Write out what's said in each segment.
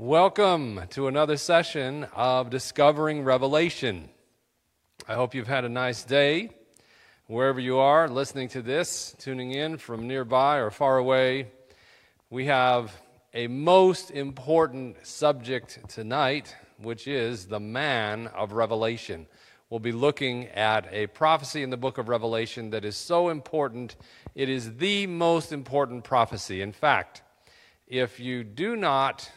Welcome to another session of Discovering Revelation. I hope you've had a nice day. Wherever you are listening to this, tuning in from nearby or far away, we have a most important subject tonight, which is the man of Revelation. We'll be looking at a prophecy in the book of Revelation that is so important. It is the most important prophecy. In fact, if you do not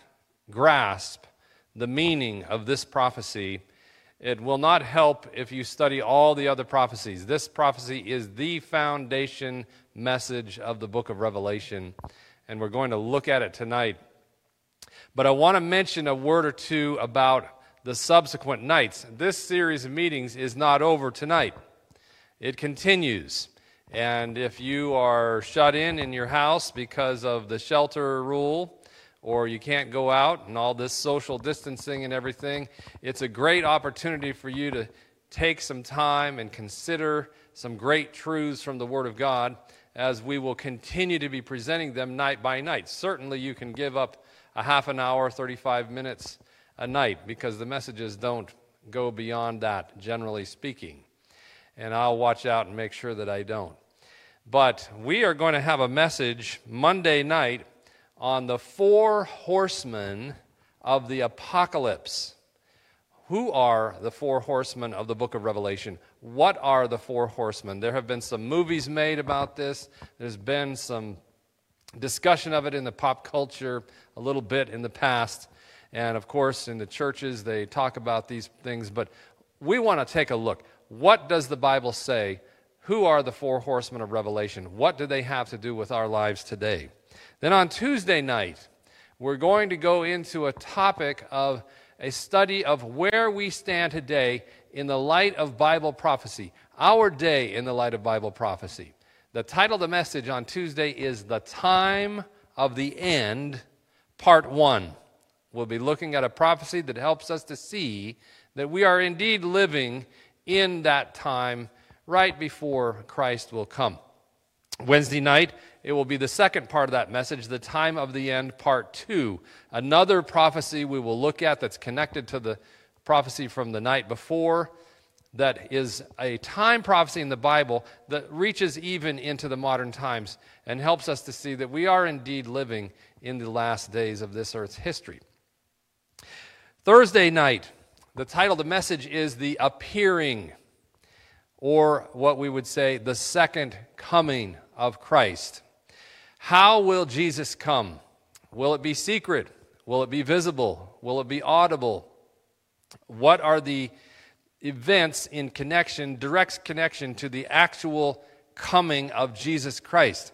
grasp the meaning of this prophecy, it will not help if you study all the other prophecies. This prophecy is the foundation message of the book of Revelation, and we're going to look at it tonight. But I want to mention a word or two about the subsequent nights. This series of meetings is not over tonight. It continues. And if you are shut in your house because of the shelter rule, or you can't go out and all this social distancing and everything, it's a great opportunity for you to take some time and consider some great truths from the Word of God as we will continue to be presenting them night by night. Certainly you can give up a half an hour, 35 minutes a night, because the messages don't go beyond that, generally speaking. And I'll watch out and make sure that I don't. But we are going to have a message Monday night on the four horsemen of the apocalypse. Who are the four horsemen of the book of Revelation? What are the four horsemen? There have been some movies made about this. There's been some discussion of it in the pop culture a little bit in the past. And of course, in the churches, they talk about these things. But we want to take a look. What does the Bible say? Who are the four horsemen of Revelation? What do they have to do with our lives today? Then on Tuesday night, we're going to go into a topic of a study of where we stand today in the light of Bible prophecy, our day in the light of Bible prophecy. The title of the message on Tuesday is The Time of the End, Part 1. We'll be looking at a prophecy that helps us to see that we are indeed living in that time right before Christ will come. Wednesday night, it will be the second part of that message, The Time of the End, Part 2. Another prophecy we will look at that's connected to the prophecy from the night before, that is a time prophecy in the Bible that reaches even into the modern times and helps us to see that we are indeed living in the last days of this earth's history. Thursday night, the title of the message is The Appearing, or what we would say, the second coming of Christ. How will Jesus come? Will it be secret? Will it be visible? Will it be audible? What are the events in connection, direct connection to the actual coming of Jesus Christ?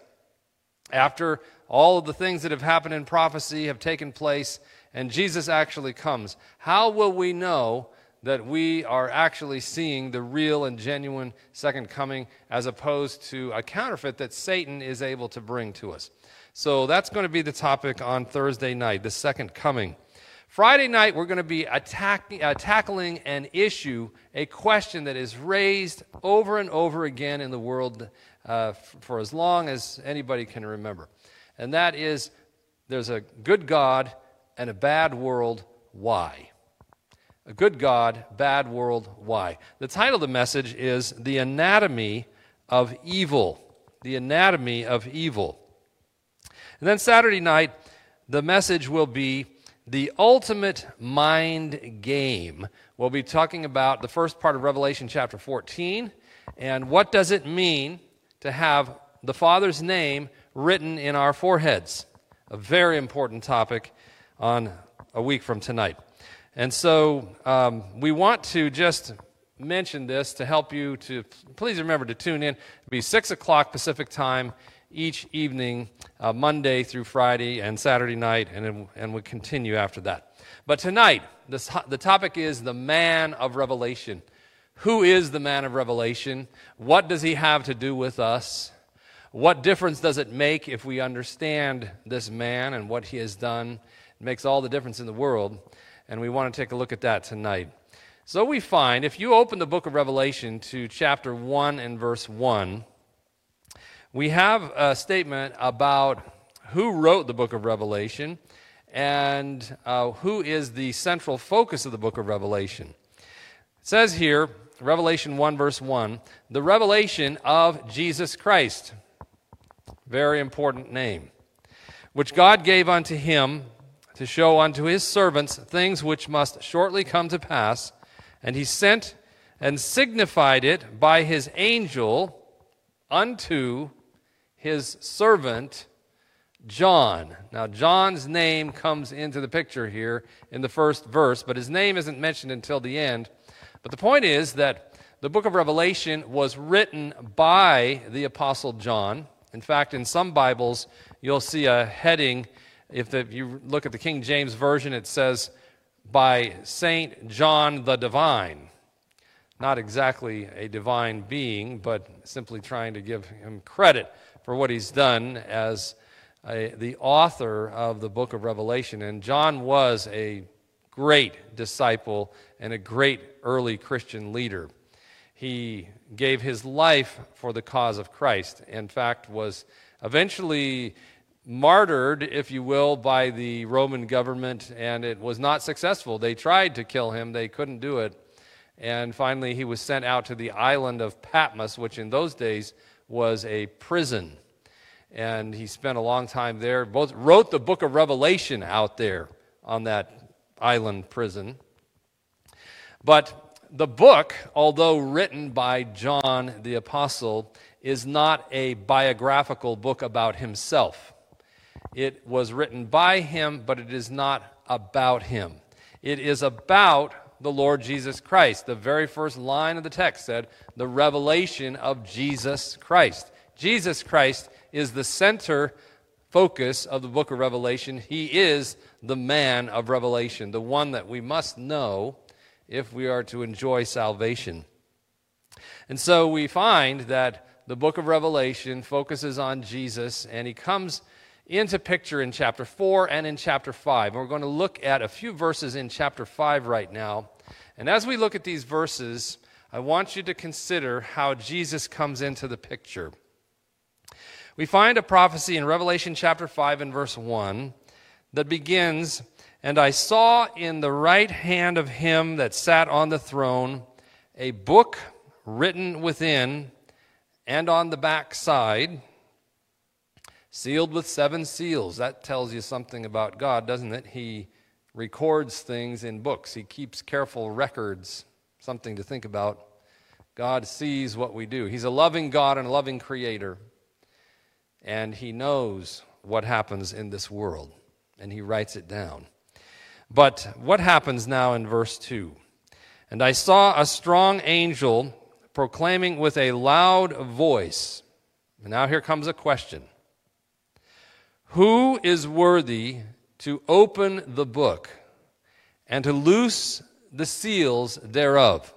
After all of the things that have happened in prophecy have taken place and Jesus actually comes, how will we know that we are actually seeing the real and genuine second coming as opposed to a counterfeit that Satan is able to bring to us? So that's going to be the topic on Thursday night, the second coming. Friday night, we're going to be tackling an issue, a question that is raised over and over again in the world for as long as anybody can remember. And that is, there's a good God and a bad world, why? A good God, bad world, why? The title of the message is The Anatomy of Evil. The Anatomy of Evil. And then Saturday night, the message will be The Ultimate Mind Game. We'll be talking about the first part of Revelation chapter 14, and what does it mean to have the Father's name written in our foreheads? A very important topic on a week from tonight. And so we want to just mention this to help you to, please remember to tune in. It'll be 6 o'clock Pacific time each evening, Monday through Friday and Saturday night, and we'll continue after that. But tonight, the topic is the man of Revelation. Who is the man of Revelation? What does he have to do with us? What difference does it make if we understand this man and what he has done? It makes all the difference in the world. And we want to take a look at that tonight. So we find, if you open the book of Revelation to chapter 1 and verse 1, we have a statement about who wrote the book of Revelation and who is the central focus of the book of Revelation. It says here, Revelation 1, verse 1, the revelation of Jesus Christ, very important name, which God gave unto him to show unto his servants things which must shortly come to pass, and he sent and signified it by his angel unto his servant John. Now, John's name comes into the picture here in the first verse, but his name isn't mentioned until the end. But the point is that the book of Revelation was written by the Apostle John. In fact, in some Bibles, you'll see a heading. If you look at the King James Version, it says, by St. John the Divine. Not exactly a divine being, but simply trying to give him credit for what he's done as the author of the book of Revelation. And John was a great disciple and a great early Christian leader. He gave his life for the cause of Christ. In fact, was eventually martyred, if you will, by the Roman government, and it was not successful. They tried to kill him. They couldn't do it. And finally, he was sent out to the island of Patmos, which in those days was a prison. And he spent a long time there. Both wrote the book of Revelation out there on that island prison. But the book, although written by John the Apostle, is not a biographical book about himself. It was written by him, but it is not about him. It is about the Lord Jesus Christ. The very first line of the text said, the revelation of Jesus Christ. Jesus Christ is the center focus of the book of Revelation. He is the man of Revelation, the one that we must know if we are to enjoy salvation. And so we find that the book of Revelation focuses on Jesus, and he comes into picture in chapter 4 and in chapter 5. And we're going to look at a few verses in chapter 5 right now. And as we look at these verses, I want you to consider how Jesus comes into the picture. We find a prophecy in Revelation chapter 5 and verse 1 that begins, and I saw in the right hand of him that sat on the throne a book written within and on the back side, sealed with 7 seals. That tells you something about God, doesn't it? He records things in books. He keeps careful records, something to think about. God sees what we do. He's a loving God and a loving creator, and he knows what happens in this world, and he writes it down. But what happens now in verse 2? And I saw a strong angel proclaiming with a loud voice. And now here comes a question. Who is worthy to open the book and to loose the seals thereof?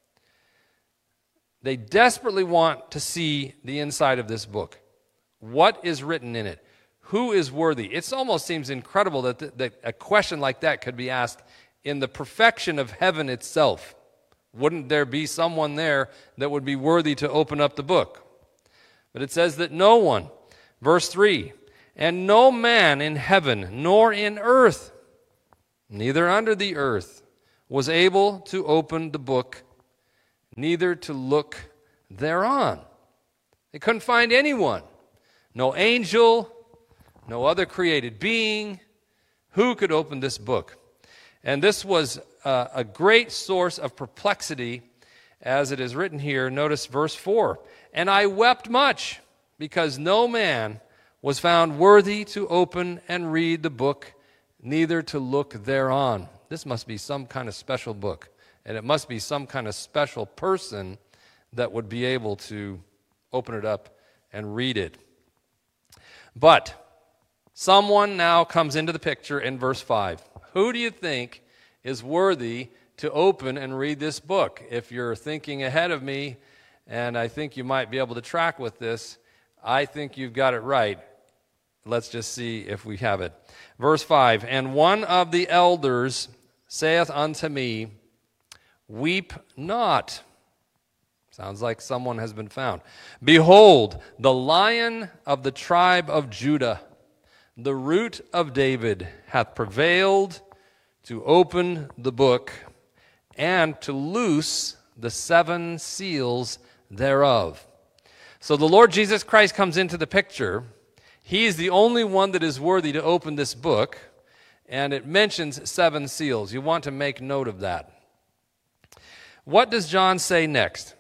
They desperately want to see the inside of this book. What is written in it? Who is worthy? It almost seems incredible that a question like that could be asked in the perfection of heaven itself. Wouldn't there be someone there that would be worthy to open up the book? But it says that no one. Verse 3, and no man in heaven, nor in earth, neither under the earth, was able to open the book, neither to look thereon. They couldn't find anyone. No angel, no other created being. Who could open this book? And this was a great source of perplexity, as it is written here. Notice verse 4. And I wept much, because no man was found worthy to open and read the book, neither to look thereon. This must be some kind of special book, and it must be some kind of special person that would be able to open it up and read it. But someone now comes into the picture in verse 5. Who do you think is worthy to open and read this book? If you're thinking ahead of me, and I think you might be able to track with this, I think you've got it right. Let's just see if we have it. Verse 5, and one of the elders saith unto me, weep not. Sounds like someone has been found. Behold, the Lion of the tribe of Judah, the root of David hath prevailed to open the book and to loose the 7 seals thereof. So the Lord Jesus Christ comes into the picture. He is the only one that is worthy to open this book, and it mentions 7 seals. You want to make note of that. What does John say next?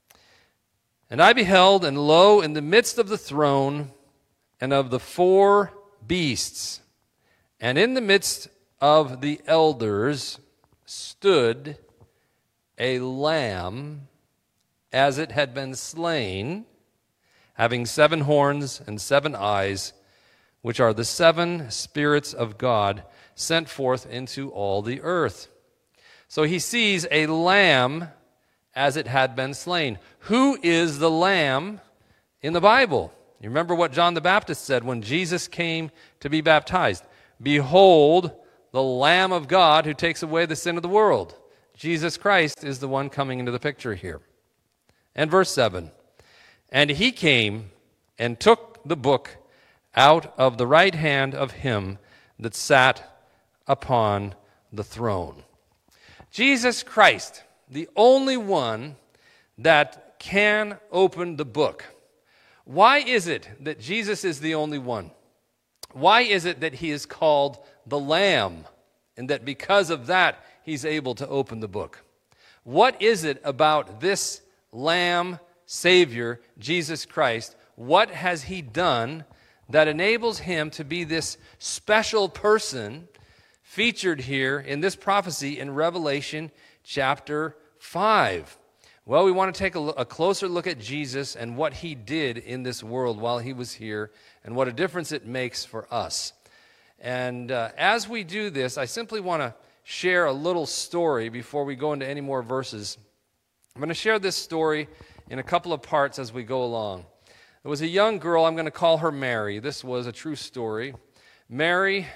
And I beheld, and lo, in the midst of the throne and of the 4 beasts, and in the midst of the elders stood a lamb as it had been slain, having 7 horns and 7 eyes, which are the 7 spirits of God sent forth into all the earth. So he sees a lamb as it had been slain. Who is the lamb in the Bible? You remember what John the Baptist said when Jesus came to be baptized. Behold, the Lamb of God who takes away the sin of the world. Jesus Christ is the one coming into the picture here. And verse 7, and he came and took the book out of the right hand of him that sat upon the throne. Jesus Christ, the only one that can open the book. Why is it that Jesus is the only one? Why is it that he is called the Lamb, and that because of that he's able to open the book? What is it about this Lamb Savior, Jesus Christ? What has he done that enables him to be this special person featured here in this prophecy in Revelation chapter 5? Well, we want to take a closer look at Jesus and what he did in this world while he was here and what a difference it makes for us. And as we do this, I simply want to share a little story before we go into any more verses. I'm going to share this story in a couple of parts as we go along. There was a young girl, I'm going to call her Mary. This was a true story. Mary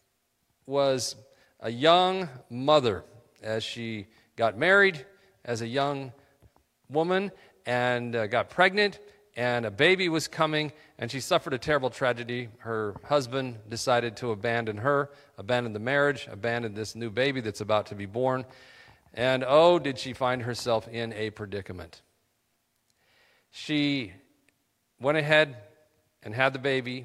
was a young mother as she got married as a young woman and got pregnant, and a baby was coming, and she suffered a terrible tragedy. Her husband decided to abandon her, abandon the marriage, abandon this new baby that's about to be born, and oh, did she find herself in a predicament. She went ahead and had the baby.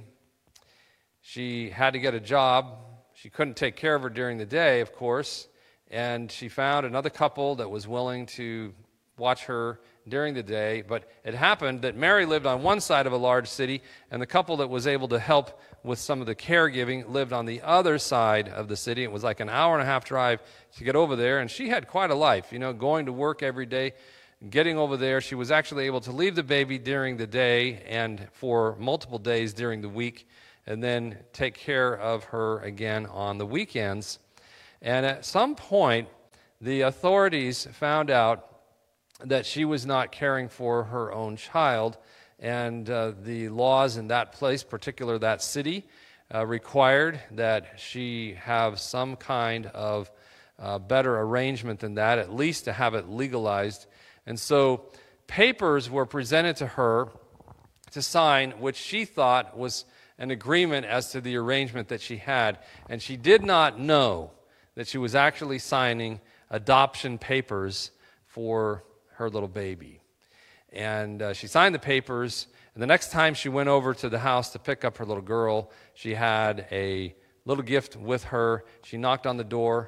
She had to get a job. She couldn't take care of her during the day, of course, and she found another couple that was willing to watch her during the day. But it happened that Mary lived on one side of a large city, and the couple that was able to help with some of the caregiving lived on the other side of the city. It was like an hour-and-a-half drive to get over there, and she had quite a life, going to work every day, getting over there. She was actually able to leave the baby during the day and for multiple days during the week, and then take care of her again on the weekends. And at some point, the authorities found out that she was not caring for her own child, and the laws in that place, particularly that city, required that she have some kind of better arrangement than that, at least to have it legalized. And so papers were presented to her to sign, which she thought was an agreement as to the arrangement that she had, and she did not know that she was actually signing adoption papers for her little baby. And she signed the papers, and the next time she went over to the house to pick up her little girl, she had a little gift with her. She knocked on the door.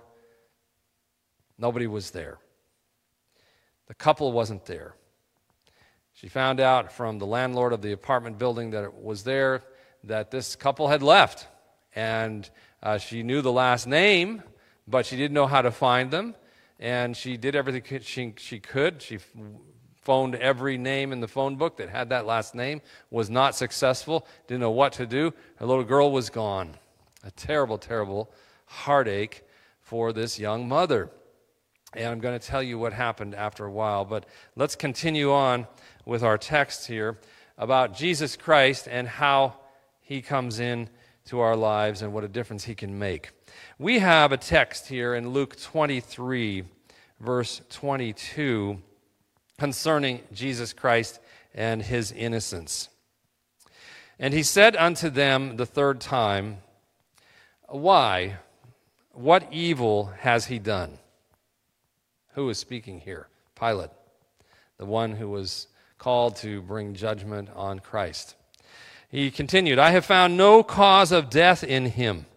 Nobody was there. The couple wasn't there. She found out from the landlord of the apartment building that it was there that this couple had left. And she knew the last name, but she didn't know how to find them. And she did everything she could. She phoned every name in the phone book that had that last name, was not successful, didn't know what to do. Her little girl was gone. A terrible, terrible heartache for this young mother. And I'm going to tell you what happened after a while. But let's continue on with our text here about Jesus Christ and how he comes in to our lives and what a difference he can make. We have a text here in Luke 23, verse 22, concerning Jesus Christ and his innocence. And he said unto them the third time, Why? What evil has he done? Who is speaking here? Pilate, the one who was called to bring judgment on Christ. He continued, I have found no cause of death in him.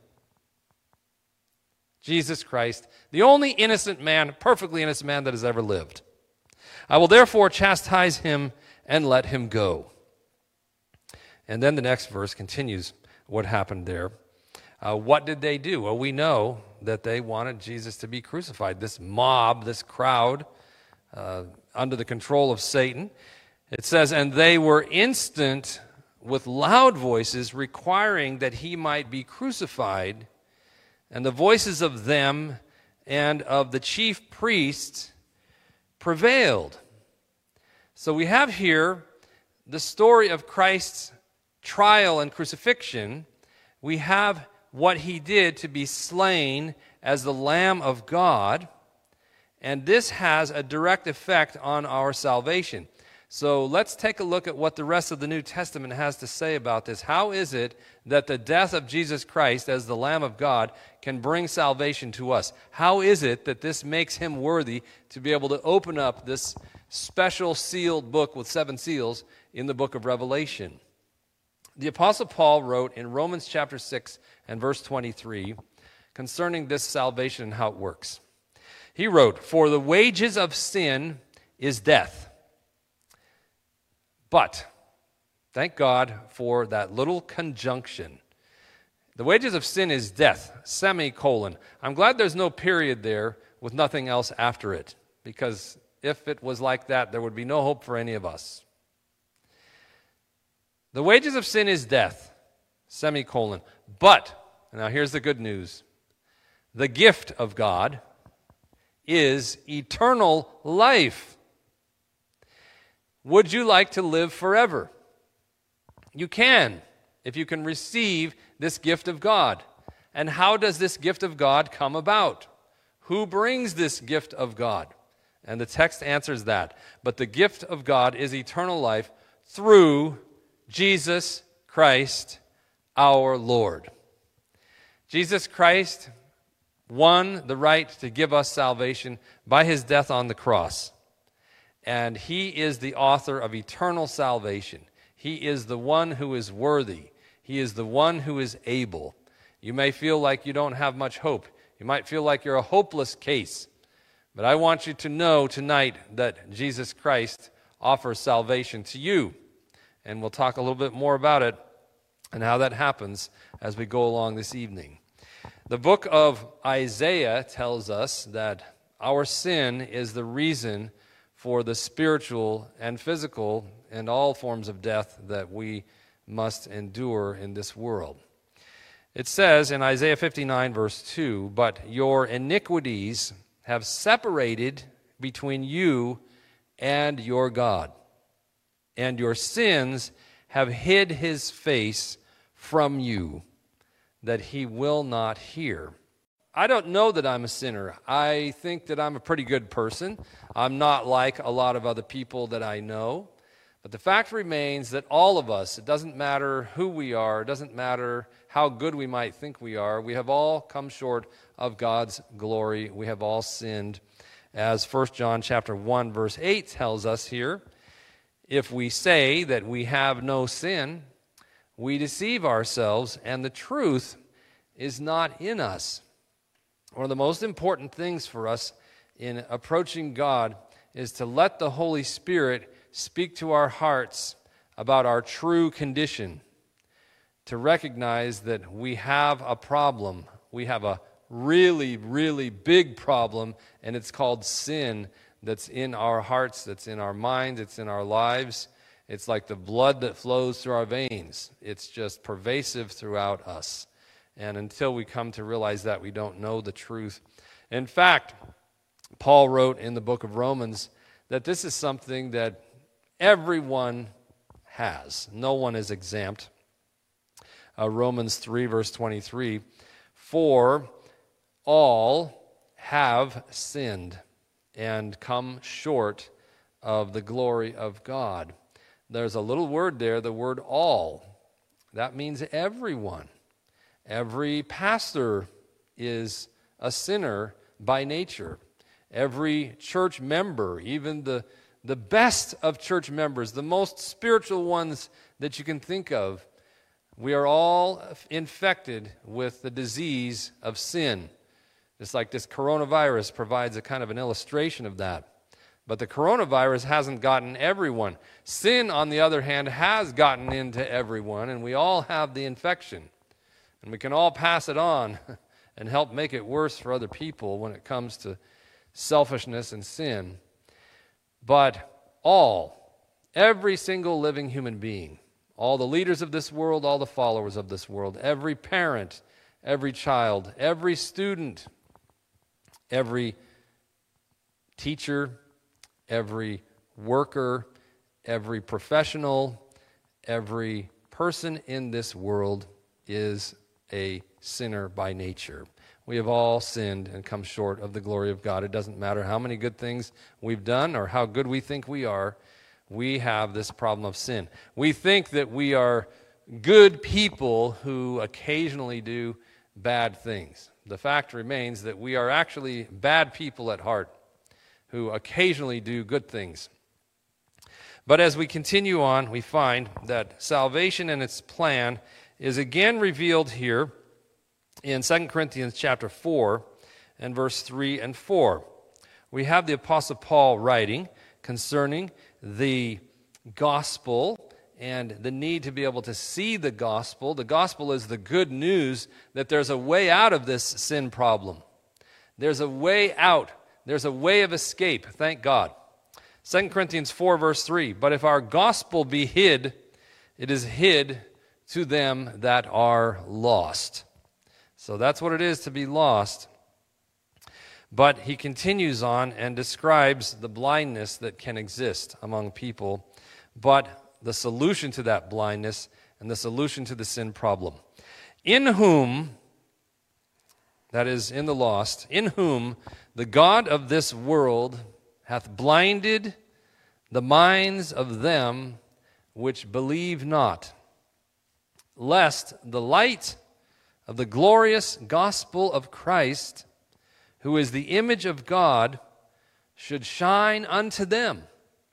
Jesus Christ, the only innocent man, perfectly innocent man that has ever lived. I will therefore chastise him and let him go. And then the next verse continues what happened there. What did they do? Well, we know that they wanted Jesus to be crucified. This mob, this crowd, under the control of Satan. It says, and they were instant with loud voices requiring that he might be crucified. And the voices of them and of the chief priests prevailed. So we have here the story of Christ's trial and crucifixion. We have what he did to be slain as the Lamb of God, and this has a direct effect on our salvation. So let's take a look at what the rest of the New Testament has to say about this. How is it that the death of Jesus Christ as the Lamb of God can bring salvation to us? How is it that this makes him worthy to be able to open up this special sealed book with 7 seals in the book of Revelation? The Apostle Paul wrote in Romans chapter 6 and verse 23 concerning this salvation and how it works. He wrote, For the wages of sin is death. But, thank God for that little conjunction. The wages of sin is death, semicolon. I'm glad there's no period there with nothing else after it, because if it was like that, there would be no hope for any of us. The wages of sin is death, semicolon. But, now here's the good news, the gift of God is eternal life. Would you like to live forever? You can, if you can receive this gift of God. And how does this gift of God come about? Who brings this gift of God? And the text answers that. But the gift of God is eternal life through Jesus Christ our Lord. Jesus Christ won the right to give us salvation by his death on the cross. And he is the author of eternal salvation. He is the one who is worthy. He is the one who is able. You may feel like you don't have much hope. You might feel like you're a hopeless case. But I want you to know tonight that Jesus Christ offers salvation to you. And we'll talk a little bit more about it and how that happens as we go along this evening. The book of Isaiah tells us that our sin is the reason for the spiritual and physical and all forms of death that we must endure in this world. It says in Isaiah 59 verse 2, But your iniquities have separated between you and your God, and your sins have hid his face from you, that he will not hear. I don't know that I'm a sinner. I think that I'm a pretty good person. I'm not like a lot of other people that I know. But the fact remains that all of us, it doesn't matter who we are, it doesn't matter how good we might think we are, we have all come short of God's glory. We have all sinned. As 1 John chapter 1 verse 8 tells us here, if we say that we have no sin, we deceive ourselves and the truth is not in us. One of the most important things for us in approaching God is to let the Holy Spirit speak to our hearts about our true condition, to recognize that we have a problem. We have a really, really big problem, and it's called sin that's in our hearts, that's in our minds, it's in our lives. It's like the blood that flows through our veins. It's just pervasive throughout us. And until we come to realize that, we don't know the truth. In fact, Paul wrote in the book of Romans that this is something that everyone has. No one is exempt. Romans 3 verse 23, For all have sinned and come short of the glory of God. There's a little word there, the word all. That means everyone. Every pastor is a sinner by nature. Every church member, even the best of church members, the most spiritual ones that you can think of, we are all infected with the disease of sin. Just like this coronavirus provides a kind of an illustration of that. But the coronavirus hasn't gotten everyone. Sin, on the other hand, has gotten into everyone, and we all have the infection. And we can all pass it on and help make it worse for other people when it comes to selfishness and sin. But every single living human being, all the leaders of this world, all the followers of this world, every parent, every child, every student, every teacher, every worker, every professional, every person in this world is a sinner by nature. We have all sinned and come short of the glory of God. It doesn't matter how many good things we've done or how good we think we are. We have this problem of sin. We think that we are good people who occasionally do bad things. The fact remains that we are actually bad people at heart who occasionally do good things. But as we continue on, we find that salvation and its plan is again revealed here in 2 Corinthians chapter 4 and verse 3 and 4. We have the Apostle Paul writing concerning the gospel and the need to be able to see the gospel. The gospel is the good news that there's a way out of this sin problem. There's a way out. There's a way of escape, thank God. 2 Corinthians 4 verse 3, but if our gospel be hid, it is hid to them that are lost. So that's what it is to be lost. But he continues on and describes the blindness that can exist among people, but the solution to that blindness and the solution to the sin problem. In whom, that is, in the lost, in whom the God of this world hath blinded the minds of them which believe not, lest the light of the glorious gospel of Christ, who is the image of God, should shine unto them.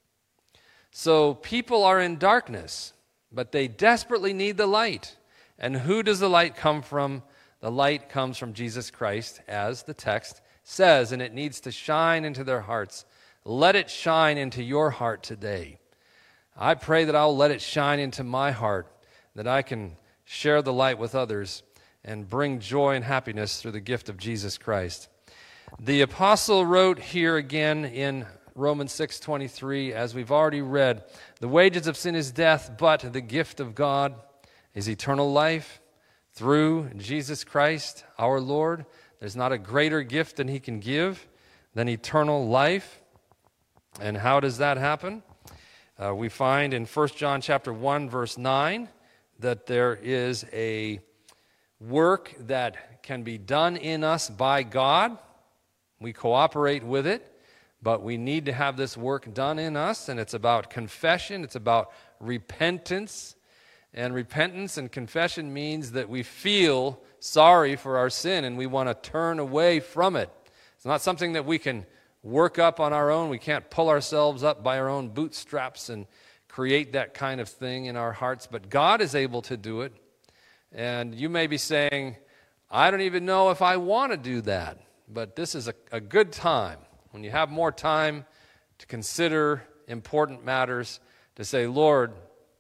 So people are in darkness, but they desperately need the light. And who does the light come from? The light comes from Jesus Christ, as the text says, and it needs to shine into their hearts. Let it shine into your heart today. I pray that I'll let it shine into my heart, that I can share the light with others and bring joy and happiness through the gift of Jesus Christ. The apostle wrote here again in Romans 6:23, as we've already read, the wages of sin is death, but the gift of God is eternal life through Jesus Christ our Lord. There's not a greater gift than he can give than eternal life. And how does that happen? We find in 1 John chapter 1 verse 9 that there is a work that can be done in us by God. We cooperate with it, but we need to have this work done in us, and it's about confession, it's about repentance. And repentance and confession means that we feel sorry for our sin and we want to turn away from it. It's not something that we can work up on our own. We can't pull ourselves up by our own bootstraps and create that kind of thing in our hearts, but God is able to do it. And you may be saying, I don't even know if I want to do that. But this is a good time, when you have more time to consider important matters, to say, Lord,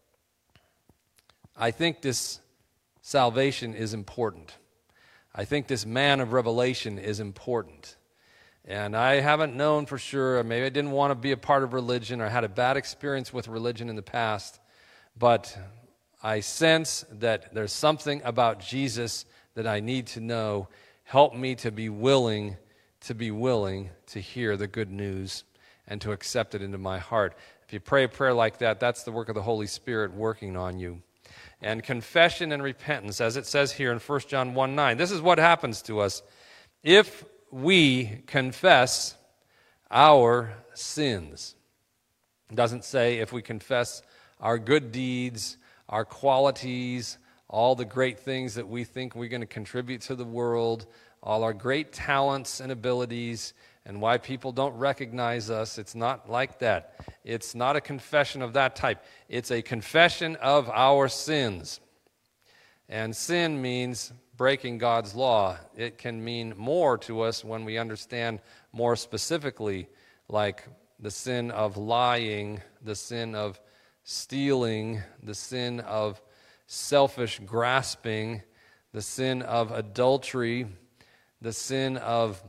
I think this salvation is important. I think this man of revelation is important. And I haven't known for sure, or maybe I didn't want to be a part of religion, or had a bad experience with religion in the past, but I sense that there's something about Jesus that I need to know. Help me to be willing to hear the good news and to accept it into my heart. If you pray a prayer like that, that's the work of the Holy Spirit working on you. And confession and repentance, as it says here in 1 John 1:9, this is what happens to us if we confess our sins. It doesn't say if we confess our good deeds, our qualities, all the great things that we think we're going to contribute to the world, all our great talents and abilities, and why people don't recognize us. It's not like that. It's not a confession of that type. It's a confession of our sins. And sin means breaking God's law. It can mean more to us when we understand more specifically, like the sin of lying, the sin of stealing, the sin of selfish grasping, the sin of adultery, the sin of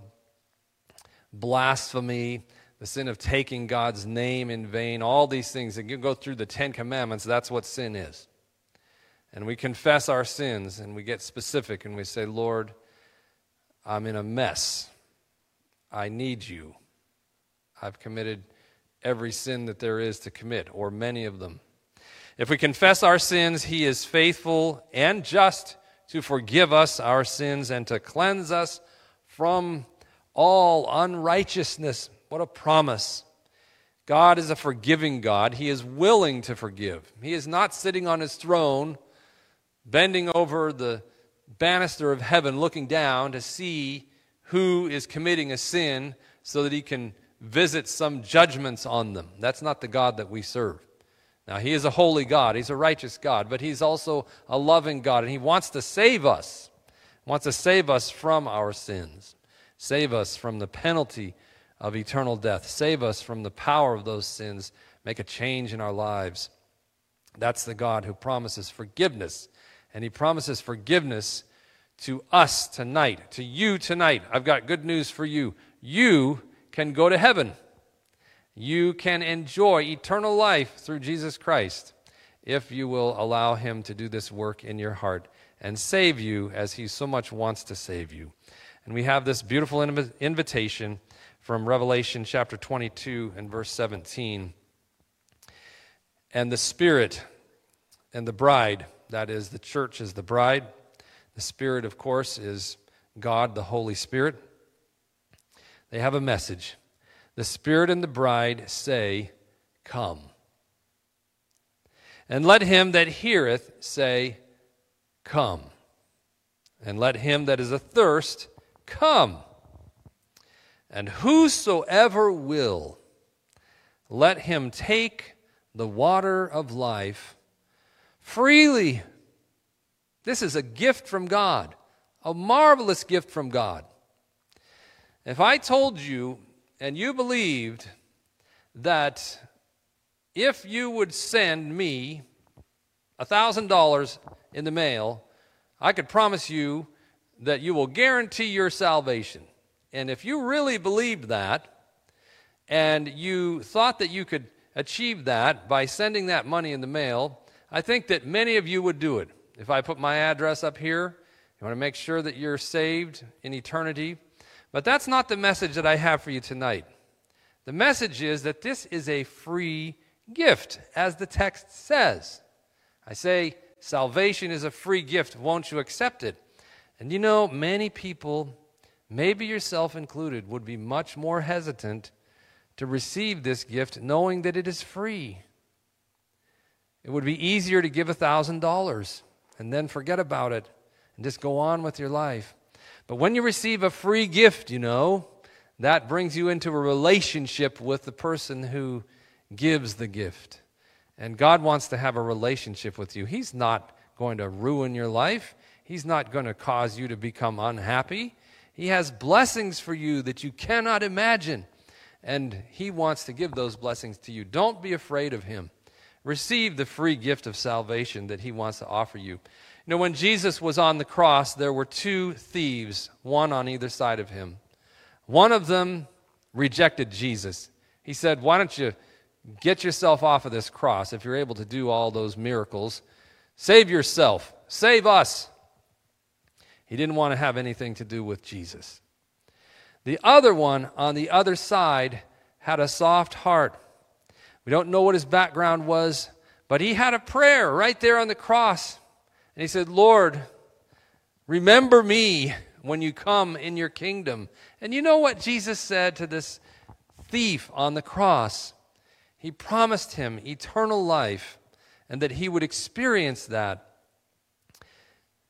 blasphemy, the sin of taking God's name in vain, all these things. If you go through the 10 Commandments, that's what sin is. And we confess our sins, and we get specific, and we say, Lord, I'm in a mess. I need you. I've committed every sin that there is to commit, or many of them. If we confess our sins, he is faithful and just to forgive us our sins and to cleanse us from all unrighteousness. What a promise. God is a forgiving God. He is willing to forgive. He is not sitting on his throne, bending over the banister of heaven, looking down to see who is committing a sin so that he can visit some judgments on them. That's not the God that we serve. Now, he is a holy God. He's a righteous God, but he's also a loving God, and he wants to save us. He wants to save us from our sins, save us from the penalty of eternal death, save us from the power of those sins, make a change in our lives. That's the God who promises forgiveness, and he promises forgiveness to us tonight, to you tonight. I've got good news for you. You can go to heaven. You can enjoy eternal life through Jesus Christ if you will allow him to do this work in your heart and save you as he so much wants to save you. And we have this beautiful invitation from Revelation chapter 22 and verse 17. And the Spirit and the bride, that is, the church is the bride. The Spirit, of course, is God, the Holy Spirit. They have a message. The Spirit and the bride say, Come. And let him that heareth say, Come. And let him that is athirst come. And whosoever will, let him take the water of life freely. This is a gift from God, a marvelous gift from God. If I told you and you believed that if you would send me $1,000 in the mail, I could promise you that you will guarantee your salvation. And if you really believed that, and you thought that you could achieve that by sending that money in the mail, I think that many of you would do it. If I put my address up here, you want to make sure that you're saved in eternity. But that's not the message that I have for you tonight. The message is that this is a free gift, as the text says. I say, salvation is a free gift. Won't you accept it? And you know, many people, maybe yourself included, would be much more hesitant to receive this gift knowing that it is free. It would be easier to give $1,000 and then forget about it and just go on with your life. But when you receive a free gift, you know, that brings you into a relationship with the person who gives the gift. And God wants to have a relationship with you. He's not going to ruin your life. He's not going to cause you to become unhappy. He has blessings for you that you cannot imagine. And he wants to give those blessings to you. Don't be afraid of him. Receive the free gift of salvation that he wants to offer you. You know, when Jesus was on the cross, there were two thieves, one on either side of him. One of them rejected Jesus. He said, why don't you get yourself off of this cross if you're able to do all those miracles? Save yourself. Save us. He didn't want to have anything to do with Jesus. The other one on the other side had a soft heart. We don't know what his background was, but he had a prayer right there on the cross. And he said, Lord, remember me when you come in your kingdom. And you know what Jesus said to this thief on the cross? He promised him eternal life and that he would experience that.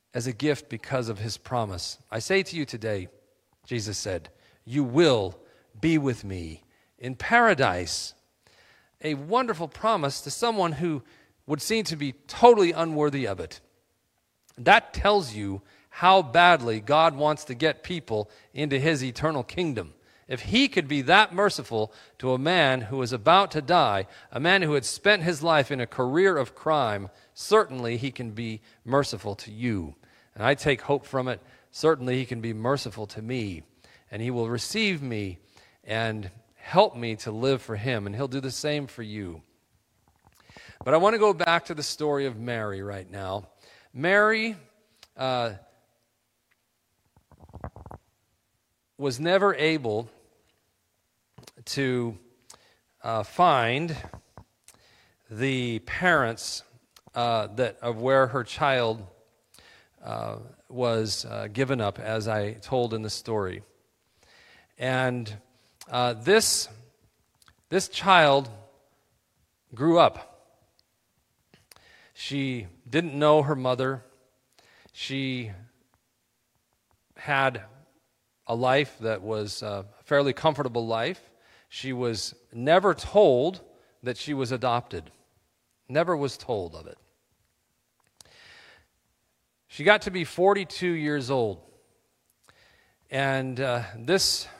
as a gift because of his promise. I say to you today, Jesus said, you will be with me in paradise. A wonderful promise to someone who would seem to be totally unworthy of it. That tells you how badly God wants to get people into his eternal kingdom. If he could be that merciful to a man who was about to die, a man who had spent his life in a career of crime, certainly he can be merciful to you. And I take hope from it. Certainly he can be merciful to me. And he will receive me and help me to live for him. And he'll do the same for you. But I want to go back to the story of Mary right now. Mary was never able to find the parents of where her child was given up, as I told in the story. And this child grew up. She didn't know her mother. She had a life that was a fairly comfortable life. She was never told that she was adopted. Never was told of it. She got to be 42 years old. And this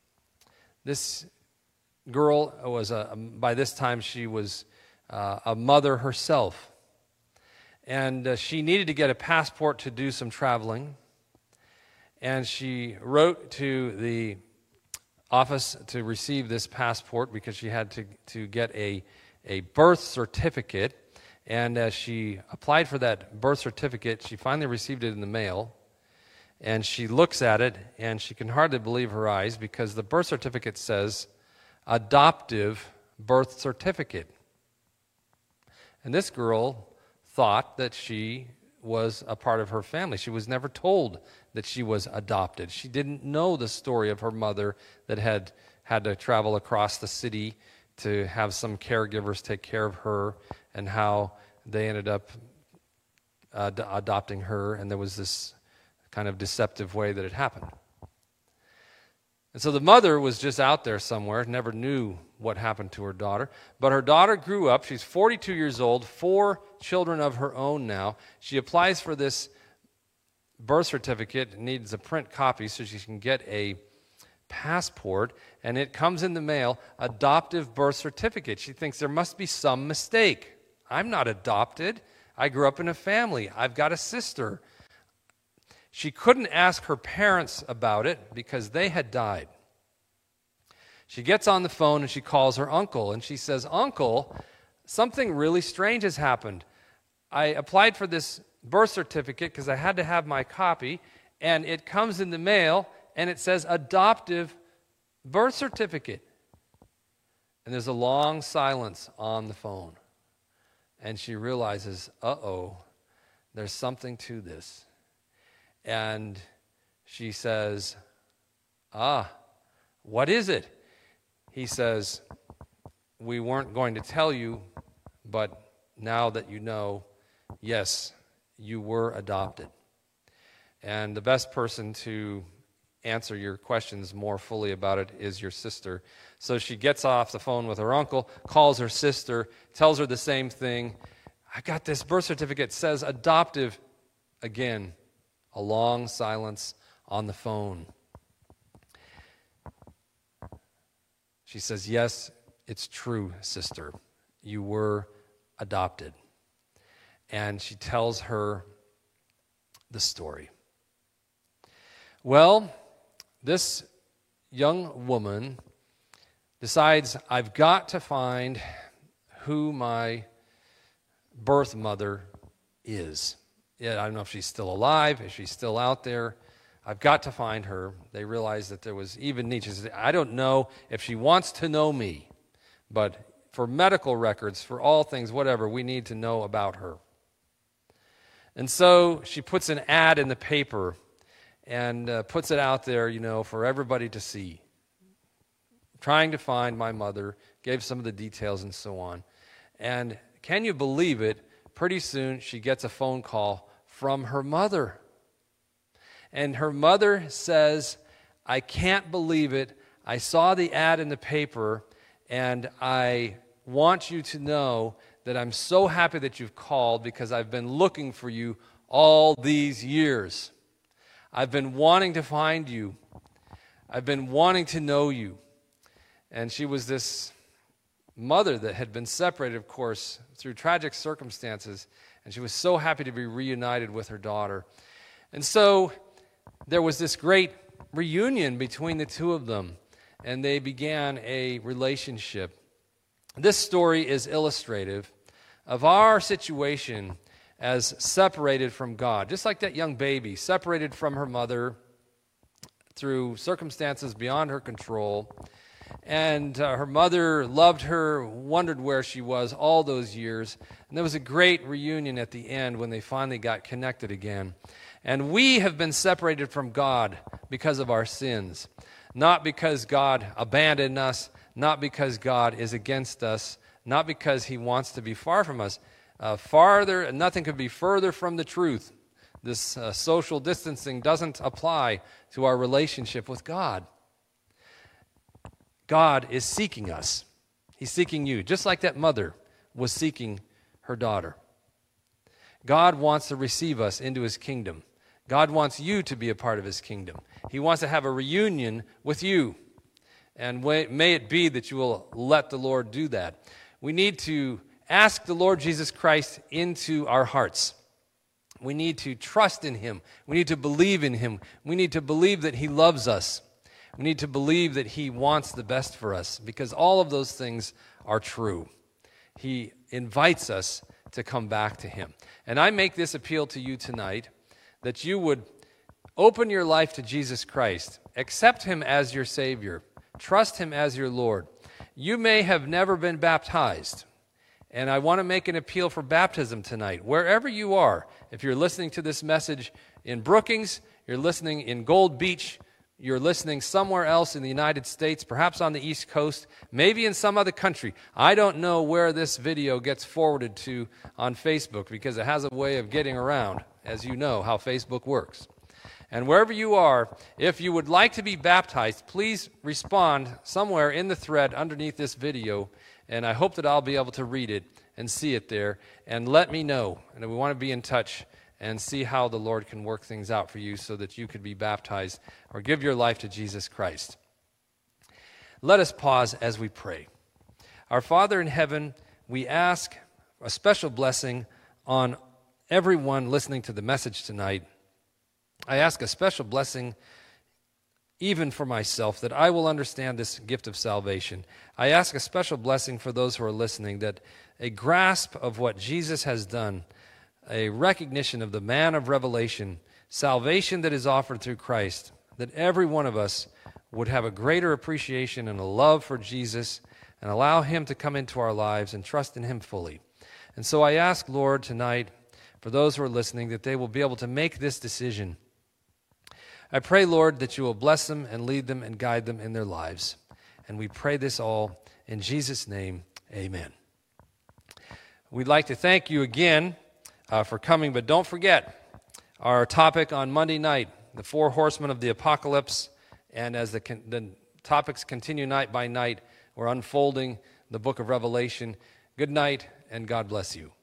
girl was, by this time, she was a mother herself. And she needed to get a passport to do some traveling. And she wrote to the office to receive this passport because she had to get a birth certificate. And as she applied for that birth certificate, she finally received it in the mail. And she looks at it, and she can hardly believe her eyes because the birth certificate says, adoptive birth certificate. And this girl thought that she was a part of her family. She was never told that she was adopted. She didn't know the story of her mother that had to travel across the city to have some caregivers take care of her, and how they ended up adopting her, and there was this kind of deceptive way that it happened. And so the mother was just out there somewhere, never knew what happened to her daughter. But her daughter grew up. She's 42 years old, 4 children of her own now. She applies for this birth certificate, needs a print copy so she can get a passport, and it comes in the mail, adoptive birth certificate. She thinks there must be some mistake. I'm not adopted. I grew up in a family. I've got a sister. She couldn't ask her parents about it because they had died. She gets on the phone and she calls her uncle, and she says, "Uncle, something really strange has happened. I applied for this birth certificate because I had to have my copy, and it comes in the mail, and it says adoptive birth certificate." And there's a long silence on the phone. And she realizes, there's something to this. And she says, what is it? He says, we weren't going to tell you, but now that you know, yes, you were adopted. And the best person to answer your questions more fully about it is your sister. So she gets off the phone with her uncle, calls her sister, tells her the same thing. I got this birth certificate, says adoptive. Again, a long silence on the phone. She says, yes, it's true, sister. You were adopted. And she tells her the story. Well, this young woman decides, I've got to find who my birth mother is. Yeah, I don't know if she's still alive, if she's still out there. I've got to find her. They realized that there was even Nietzsche said, I don't know if she wants to know me, but for medical records, for all things, whatever, we need to know about her. And so she puts an ad in the paper and puts it out there, for everybody to see. Trying to find my mother, gave some of the details and so on. And can you believe it? Pretty soon she gets a phone call from her mother. And her mother says, I can't believe it. I saw the ad in the paper, and I want you to know that I'm so happy that you've called because I've been looking for you all these years. I've been wanting to find you. I've been wanting to know you. And she was this mother that had been separated, of course, through tragic circumstances, and she was so happy to be reunited with her daughter. And so there was this great reunion between the two of them, and they began a relationship. This story is illustrative of our situation as separated from God. Just like that young baby, separated from her mother through circumstances beyond her control. And her mother loved her, wondered where she was all those years. And there was a great reunion at the end when they finally got connected again. And we have been separated from God because of our sins. Not because God abandoned us, not because God is against us, not because he wants to be far from us. Nothing could be further from the truth. This social distancing doesn't apply to our relationship with God. God is seeking us. He's seeking you, just like that mother was seeking her daughter. God wants to receive us into his kingdom. God wants you to be a part of his kingdom. He wants to have a reunion with you. And may it be that you will let the Lord do that. We need to ask the Lord Jesus Christ into our hearts. We need to trust in him. We need to believe in him. We need to believe that he loves us. We need to believe that he wants the best for us, because all of those things are true. He invites us to come back to him. And I make this appeal to you tonight, that you would open your life to Jesus Christ, accept him as your Savior, trust him as your Lord. You may have never been baptized, and I want to make an appeal for baptism tonight. Wherever you are, if you're listening to this message in Brookings, you're listening in Gold Beach, you're listening somewhere else in the United States, perhaps on the East Coast, maybe in some other country. I don't know where this video gets forwarded to on Facebook, because it has a way of getting around, as you know how Facebook works. And wherever you are, if you would like to be baptized, please respond somewhere in the thread underneath this video, and I hope that I'll be able to read it and see it there, and let me know. And we want to be in touch and see how the Lord can work things out for you so that you could be baptized or give your life to Jesus Christ. Let us pause as we pray. Our Father in heaven, we ask a special blessing on everyone listening to the message tonight. I ask a special blessing even for myself, that I will understand this gift of salvation. I ask a special blessing for those who are listening, that a grasp of what Jesus has done, a recognition of the man of revelation, salvation that is offered through Christ, that every one of us would have a greater appreciation and a love for Jesus and allow him to come into our lives and trust in him fully. And so I ask, Lord, tonight, for those who are listening, that they will be able to make this decision. I pray, Lord, that you will bless them and lead them and guide them in their lives. And we pray this all in Jesus' name, amen. We'd like to thank you again for coming, but don't forget our topic on Monday night, the 4 horsemen of the apocalypse. And as the topics continue night by night, we're unfolding the book of Revelation. Good night, and God bless you.